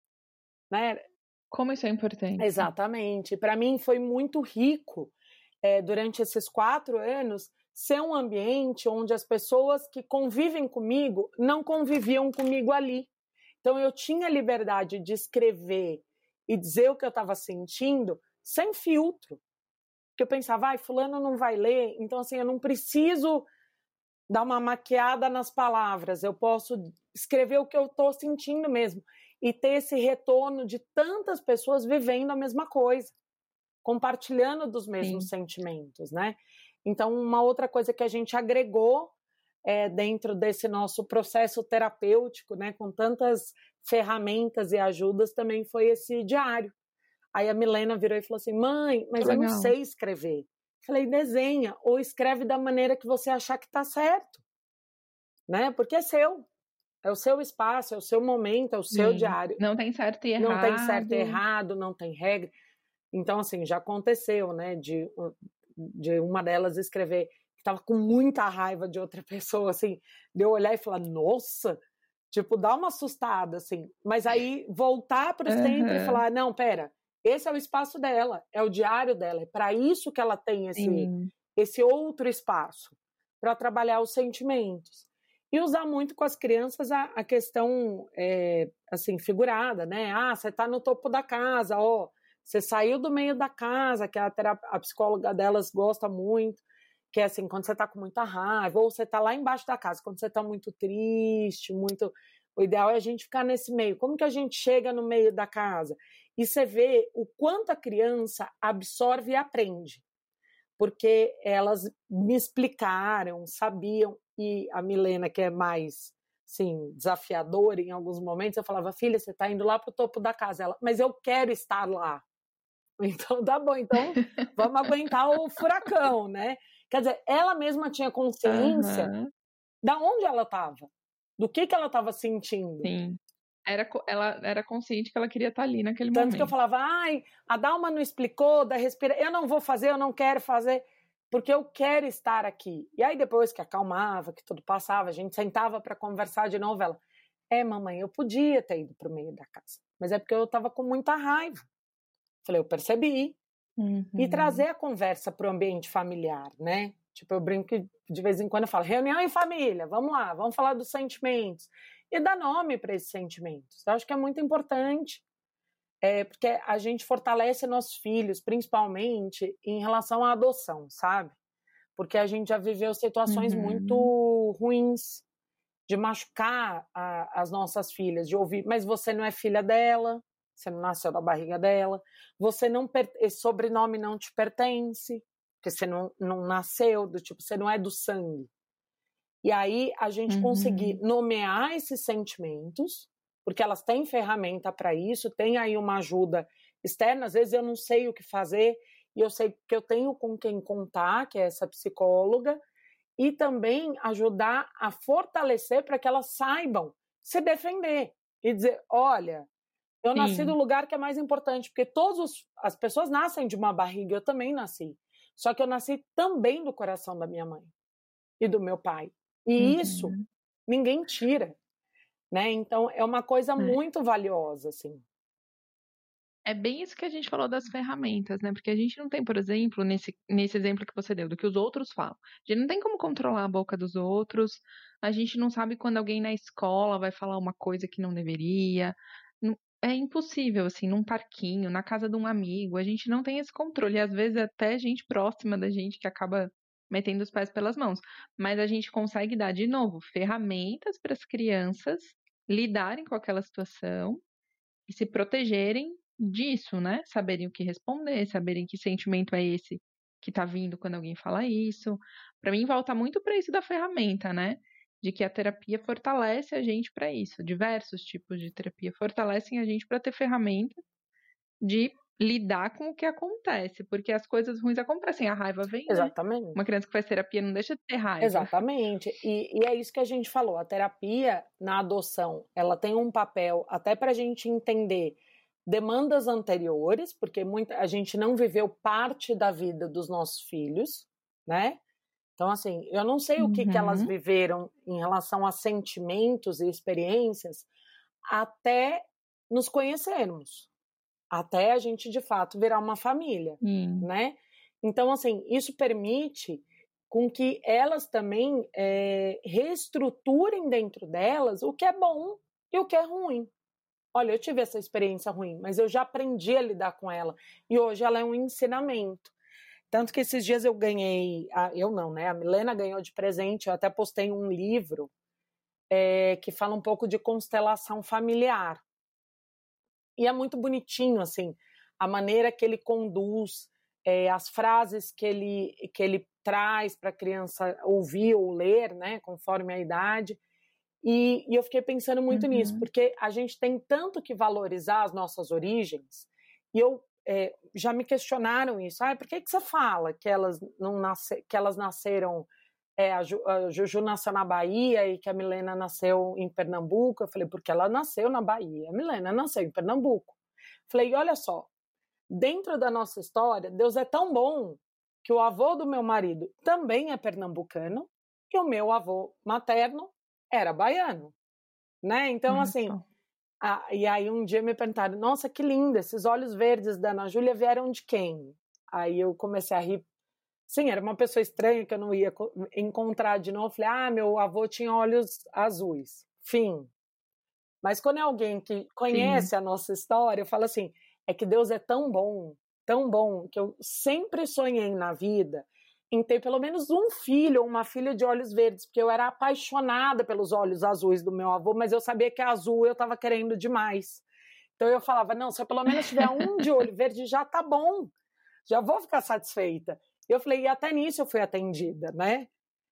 né? Como isso é importante. Exatamente. Para mim foi muito rico, durante esses 4 anos, ser um ambiente onde as pessoas que convivem comigo não conviviam comigo ali. Então eu tinha liberdade de escrever e dizer o que eu estava sentindo sem filtro. Porque eu pensava, fulano não vai ler, então assim, eu não preciso dar uma maquiada nas palavras, eu posso escrever o que eu estou sentindo mesmo. E ter esse retorno de tantas pessoas vivendo a mesma coisa, compartilhando dos mesmos sentimentos, né? Então, uma outra coisa que a gente agregou dentro desse nosso processo terapêutico, né, com tantas ferramentas e ajudas, também foi esse diário. Aí a Milena virou e falou assim, mãe, mas eu não sei escrever. Falei, desenha ou escreve da maneira que você achar que está certo, né? Porque é seu. É o seu espaço, é o seu momento, é o seu diário. Não tem certo e errado. Não tem certo e errado, não tem regra. Então, assim, já aconteceu, né, de uma delas escrever que estava com muita raiva de outra pessoa, assim, de eu olhar e falar, nossa, tipo, dá uma assustada, assim. Mas aí voltar para o centro e falar, não, pera, esse é o espaço dela, é o diário dela, é para isso que ela tem esse outro espaço, para trabalhar os sentimentos. E usar muito com as crianças a questão, assim, figurada, né? Você está no topo da casa, você saiu do meio da casa, que a psicóloga delas gosta muito, que é assim, quando você está com muita raiva, ou você está lá embaixo da casa, quando você está muito triste, muito... O ideal é a gente ficar nesse meio. Como que a gente chega no meio da casa? E você vê o quanto a criança absorve e aprende. Porque elas me explicaram, sabiam, e a Milena, que é mais, assim, desafiadora em alguns momentos, eu falava, filha, você está indo lá para o topo da casa. Ela, mas eu quero estar lá. Então, tá bom, então vamos aguentar o furacão, né? Quer dizer, ela mesma tinha consciência da onde ela estava, do que ela estava sentindo. Sim. Ela era consciente que ela queria estar ali naquele momento. Tanto que eu falava, a Dalma não explicou da respiração, eu não vou fazer, eu não quero fazer, porque eu quero estar aqui. E aí depois que acalmava, que tudo passava, a gente sentava para conversar de novo, ela, mamãe, eu podia ter ido para o meio da casa, mas é porque eu estava com muita raiva. Falei, eu percebi. E trazer a conversa para o ambiente familiar, né? Tipo, eu brinco que de vez em quando eu falo, reunião em família, vamos lá, vamos falar dos sentimentos. E dar nome para esses sentimentos. Eu acho que é muito importante, porque a gente fortalece nossos filhos, principalmente em relação à adoção, sabe? Porque a gente já viveu situações muito ruins de machucar as nossas filhas, de ouvir, mas você não é filha dela, você não nasceu da barriga dela, esse sobrenome não te pertence, porque você não nasceu, você não é do sangue. E aí a gente conseguir nomear esses sentimentos, porque elas têm ferramenta para isso, tem aí uma ajuda externa, às vezes eu não sei o que fazer, e eu sei que eu tenho com quem contar, que é essa psicóloga, e também ajudar a fortalecer para que elas saibam se defender e dizer, olha, eu nasci do lugar que é mais importante, porque as pessoas nascem de uma barriga, eu também nasci. Só que eu nasci também do coração da minha mãe e do meu pai. E isso ninguém tira, né? Então é uma coisa muito valiosa, assim. É bem isso que a gente falou das ferramentas, né? Porque a gente não tem, por exemplo, nesse exemplo que você deu, do que os outros falam. A gente não tem como controlar a boca dos outros, a gente não sabe quando alguém na escola vai falar uma coisa que não deveria. É impossível, assim, num parquinho, na casa de um amigo, a gente não tem esse controle. E às vezes até gente próxima da gente que acaba metendo os pés pelas mãos. Mas a gente consegue dar, de novo, ferramentas para as crianças lidarem com aquela situação e se protegerem disso, né? Saberem o que responder, saberem que sentimento é esse que tá vindo quando alguém fala isso. Para mim, volta muito para isso da ferramenta, né? De que a terapia fortalece a gente para isso. Diversos tipos de terapia fortalecem a gente para ter ferramenta de lidar com o que acontece, porque as coisas ruins acontecem, a raiva vem, né? Exatamente. Uma criança que faz terapia não deixa de ter raiva. Exatamente. E é isso que a gente falou. A terapia na adoção, ela tem um papel até para a gente entender demandas anteriores, porque a gente não viveu parte da vida dos nossos filhos, né? Então, assim, eu não sei o que elas viveram em relação a sentimentos e experiências até nos conhecermos, até a gente, de fato, virar uma família, né? Então, assim, isso permite com que elas também reestruturem dentro delas o que é bom e o que é ruim. Olha, eu tive essa experiência ruim, mas eu já aprendi a lidar com ela. E hoje ela é um ensinamento. Tanto que esses dias eu ganhei... eu não, né? A Milena ganhou de presente. Eu até postei um livro que fala um pouco de constelação familiar. E é muito bonitinho, assim, a maneira que ele conduz, as frases que ele traz para a criança ouvir ou ler, né? Conforme a idade. E eu fiquei pensando muito nisso, porque a gente tem tanto que valorizar as nossas origens, e já me questionaram isso. Por que você fala que elas nasceram, a Juju nasceu na Bahia e que a Milena nasceu em Pernambuco? Eu falei, porque ela nasceu na Bahia, a Milena nasceu em Pernambuco. Falei, olha só, dentro da nossa história, Deus é tão bom que o avô do meu marido também é pernambucano e o meu avô materno era baiano, né? Então, assim, e aí um dia me perguntaram, nossa, que lindo, esses olhos verdes da Ana Júlia vieram de quem? Aí eu comecei a rir. Sim, era uma pessoa estranha que eu não ia encontrar de novo. Falei, meu avô tinha olhos azuis. Fim. Mas quando é alguém que conhece a nossa história, eu falo assim, é que Deus é tão bom, que eu sempre sonhei na vida em ter pelo menos um filho ou uma filha de olhos verdes, porque eu era apaixonada pelos olhos azuis do meu avô, mas eu sabia que azul eu estava querendo demais. Então eu falava, não, se eu pelo menos tiver um de olho verde, já tá bom, já vou ficar satisfeita. Eu falei, e até nisso eu fui atendida, né?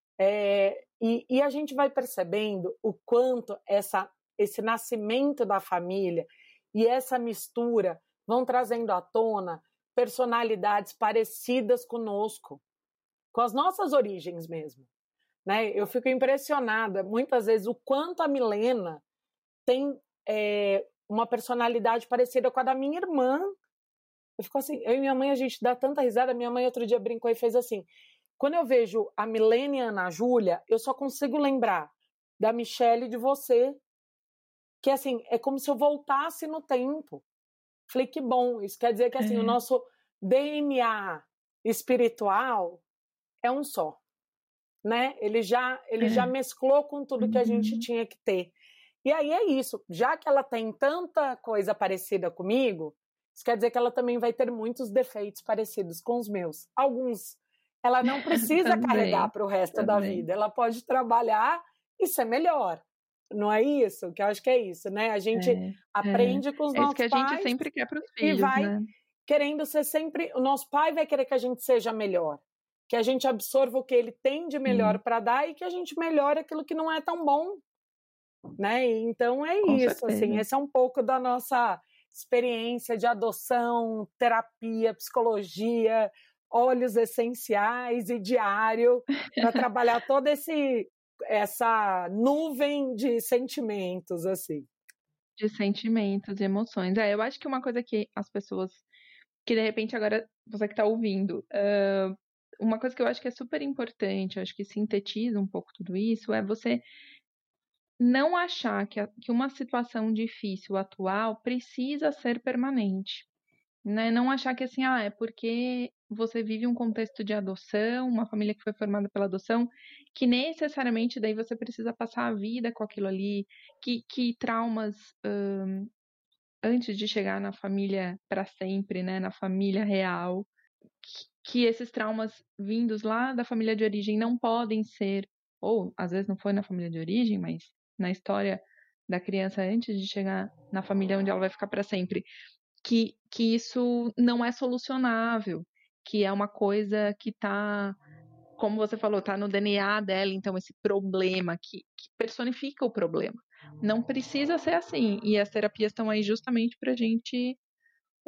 E a gente vai percebendo o quanto esse nascimento da família e essa mistura vão trazendo à tona personalidades parecidas conosco, com as nossas origens mesmo, né? Eu fico impressionada, muitas vezes, o quanto a Milena tem uma personalidade parecida com a da minha irmã. Eu fico assim, eu e minha mãe, a gente dá tanta risada. Minha mãe outro dia brincou e fez assim, quando eu vejo a Milena e a Ana Júlia, eu só consigo lembrar da Michelle e de você, que assim, é como se eu voltasse no tempo. Falei, que bom, isso quer dizer que assim, o nosso DNA espiritual é um só, né? Ele já mesclou com tudo que a gente tinha que ter. E aí é isso, já que ela tem tanta coisa parecida comigo, isso quer dizer que ela também vai ter muitos defeitos parecidos com os meus. Alguns ela não precisa carregar para o resto da vida, ela pode trabalhar e ser melhor. Não é isso? Que eu acho que é isso, né? A gente aprende com os nossos pais. É isso que a gente sempre quer para os filhos, e vai né? Querendo ser sempre... O nosso pai vai querer que a gente seja melhor, que a gente absorva o que ele tem de melhor para dar e que a gente melhore aquilo que não é tão bom, né? Então é Com isso, certeza. assim, esse é um pouco da nossa experiência de adoção, terapia, psicologia, óleos essenciais e diário, para trabalhar toda essa nuvem de sentimentos, assim. De sentimentos e emoções. Eu acho que uma coisa que as pessoas, que de repente agora, você que está ouvindo, uma coisa que eu acho que é super importante, eu acho que sintetiza um pouco tudo isso, é você não achar que uma situação difícil atual precisa ser permanente, né? Não achar que assim, é porque você vive um contexto de adoção, uma família que foi formada pela adoção, que necessariamente daí você precisa passar a vida com aquilo ali, que traumas antes de chegar na família para sempre, né? Na família real, que esses traumas vindos lá da família de origem não podem ser, ou às vezes não foi na família de origem, mas na história da criança antes de chegar na família onde ela vai ficar para sempre, que isso não é solucionável, que é uma coisa que está, como você falou, está no DNA dela, então esse problema que personifica o problema. Não precisa ser assim, e as terapias estão aí justamente para a gente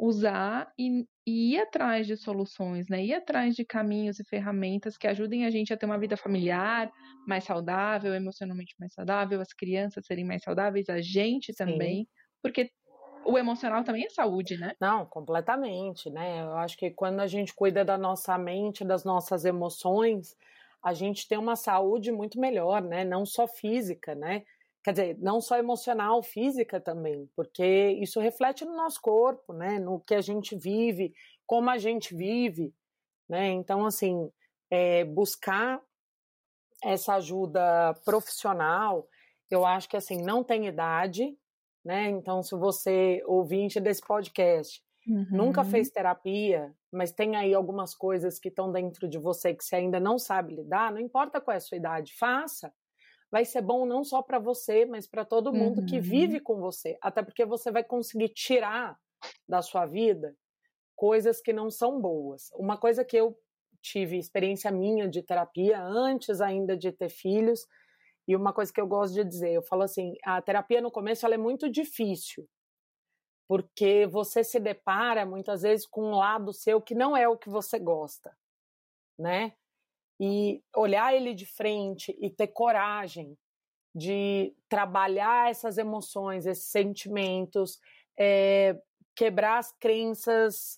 usar e ir atrás de soluções, né? Ir atrás de caminhos e ferramentas que ajudem a gente a ter uma vida familiar mais saudável, emocionalmente mais saudável, as crianças serem mais saudáveis, a gente também, porque o emocional também é saúde, né? Não, completamente, né? Eu acho que quando a gente cuida da nossa mente, das nossas emoções, a gente tem uma saúde muito melhor, né? Não só física, né? Quer dizer, não só emocional, física também, porque isso reflete no nosso corpo, né? No que a gente vive, como a gente vive, né? Então, assim, buscar essa ajuda profissional, eu acho que, assim, não tem idade, né? Então, se você, ouvinte desse podcast, nunca fez terapia, mas tem aí algumas coisas que estão dentro de você que você ainda não sabe lidar, não importa qual é a sua idade, faça. Vai ser bom não só para você, mas para todo mundo que vive com você. Até porque você vai conseguir tirar da sua vida coisas que não são boas. Uma coisa que eu tive experiência minha de terapia antes ainda de ter filhos, e uma coisa que eu gosto de dizer, eu falo assim, a terapia no começo ela é muito difícil, porque você se depara muitas vezes com um lado seu que não é o que você gosta, né? E olhar ele de frente e ter coragem de trabalhar essas emoções, esses sentimentos, quebrar as crenças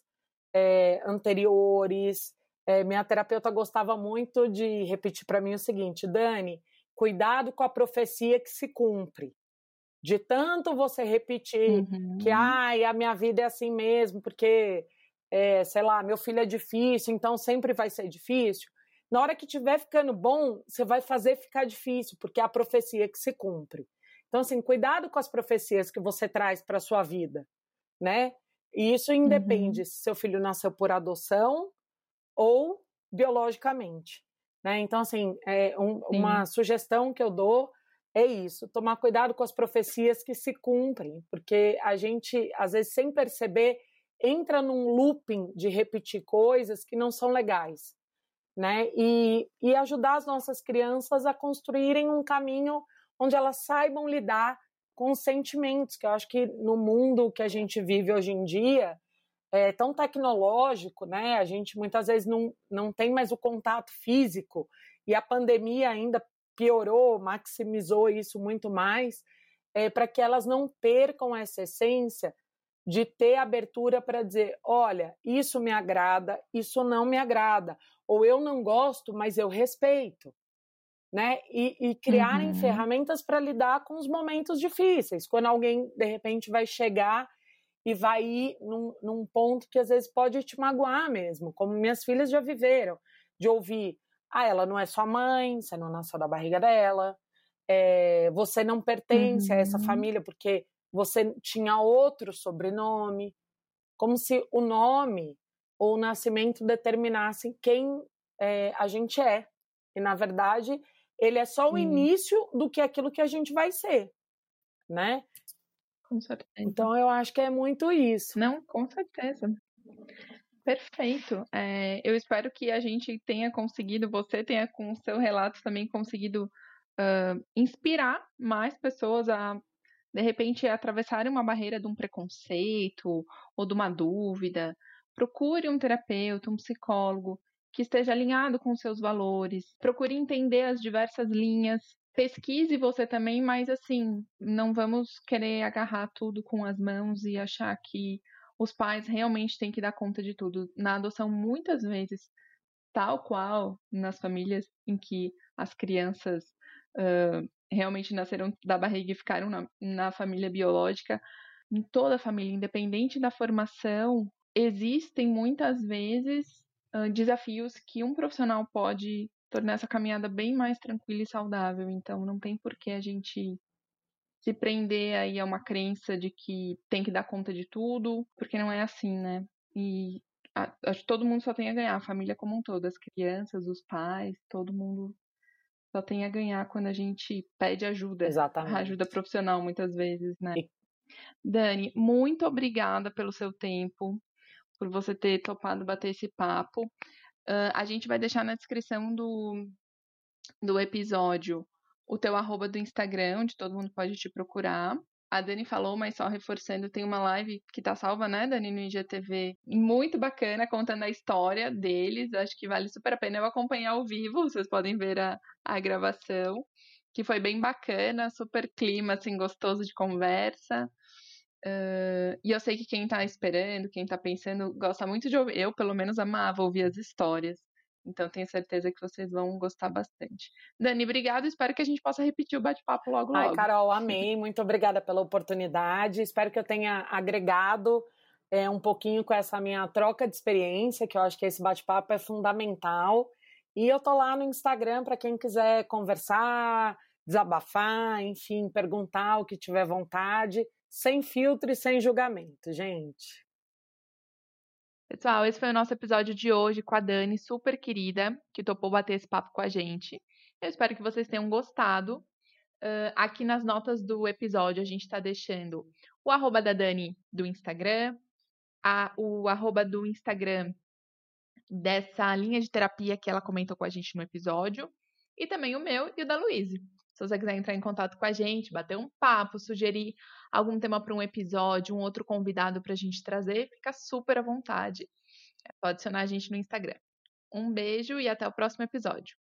anteriores. Minha terapeuta gostava muito de repetir para mim o seguinte: Dani, cuidado com a profecia que se cumpre. De tanto você repetir que a minha vida é assim mesmo, porque, sei lá, meu filho é difícil, então sempre vai ser difícil. Na hora que estiver ficando bom, você vai fazer ficar difícil, porque é a profecia que se cumpre. Então, assim, cuidado com as profecias que você traz para a sua vida, né? E isso independe se seu filho nasceu por adoção ou biologicamente, né? Então, assim, uma sugestão que eu dou é isso, tomar cuidado com as profecias que se cumprem, porque a gente, às vezes, sem perceber, entra num looping de repetir coisas que não são legais, né? E ajudar as nossas crianças a construírem um caminho onde elas saibam lidar com os sentimentos, que eu acho que no mundo que a gente vive hoje em dia, é tão tecnológico, né? A gente muitas vezes não tem mais o contato físico, e a pandemia ainda piorou, maximizou isso muito mais, para que elas não percam essa essência de ter abertura para dizer, olha, isso me agrada, isso não me agrada, ou eu não gosto, mas eu respeito, né? E criarem ferramentas para lidar com os momentos difíceis, quando alguém, de repente, vai chegar e vai ir num ponto que às vezes pode te magoar mesmo, como minhas filhas já viveram, de ouvir, ela não é sua mãe, você não nasceu da barriga dela, você não pertence a essa família porque você tinha outro sobrenome, como se o nome ou o nascimento determinassem quem a gente é. E, na verdade, ele é só o início do que aquilo que a gente vai ser, né? Com certeza. Então, eu acho que é muito isso. Não, com certeza. Perfeito. Eu espero que a gente tenha conseguido, você tenha com o seu relato também conseguido inspirar mais pessoas a, de repente, atravessarem uma barreira de um preconceito ou de uma dúvida. Procure um terapeuta, um psicólogo que esteja alinhado com seus valores. Procure entender as diversas linhas. Pesquise você também, mas assim, não vamos querer agarrar tudo com as mãos e achar que os pais realmente têm que dar conta de tudo. Na adoção, muitas vezes, tal qual nas famílias em que as crianças realmente nasceram da barriga e ficaram na família biológica, em toda a família, independente da formação, existem muitas vezes desafios que um profissional pode tornar essa caminhada bem mais tranquila e saudável. Então, não tem por que a gente se prender aí a uma crença de que tem que dar conta de tudo, porque não é assim, né? E acho que todo mundo só tem a ganhar, a família como um todo, as crianças, os pais, todo mundo só tem a ganhar quando a gente pede ajuda. Exatamente. Ajuda profissional, muitas vezes, né? E... Dani, muito obrigada pelo seu tempo, por você ter topado bater esse papo. A gente vai deixar na descrição do episódio o teu @ do Instagram, onde todo mundo pode te procurar. A Dani falou, mas só reforçando, tem uma live que tá salva, né, Dani, no IGTV, muito bacana, contando a história deles. Acho que vale super a pena eu acompanhar ao vivo, vocês podem ver a gravação, que foi bem bacana, super clima, assim, gostoso de conversa. E eu sei que quem tá esperando, quem tá pensando, gosta muito de ouvir. Eu, pelo menos, amava ouvir as histórias. Então, tenho certeza que vocês vão gostar bastante. Dani, obrigada. Espero que a gente possa repetir o bate-papo logo. Ai, Carol, amei. Muito obrigada pela oportunidade. Espero que eu tenha agregado um pouquinho com essa minha troca de experiência, que eu acho que esse bate-papo é fundamental. E eu tô lá no Instagram para quem quiser conversar, desabafar, enfim, perguntar o que tiver vontade, sem filtro e sem julgamento, gente. Pessoal, esse foi o nosso episódio de hoje com a Dani, super querida, que topou bater esse papo com a gente. Eu espero que vocês tenham gostado. Aqui nas notas do episódio a gente está deixando o arroba da Dani do Instagram, o arroba do Instagram dessa linha de terapia que ela comentou com a gente no episódio, e também o meu e o da Luíse. Se você quiser entrar em contato com a gente, bater um papo, sugerir algum tema para um episódio, um outro convidado para a gente trazer, fica super à vontade. É só adicionar a gente no Instagram. Um beijo e até o próximo episódio.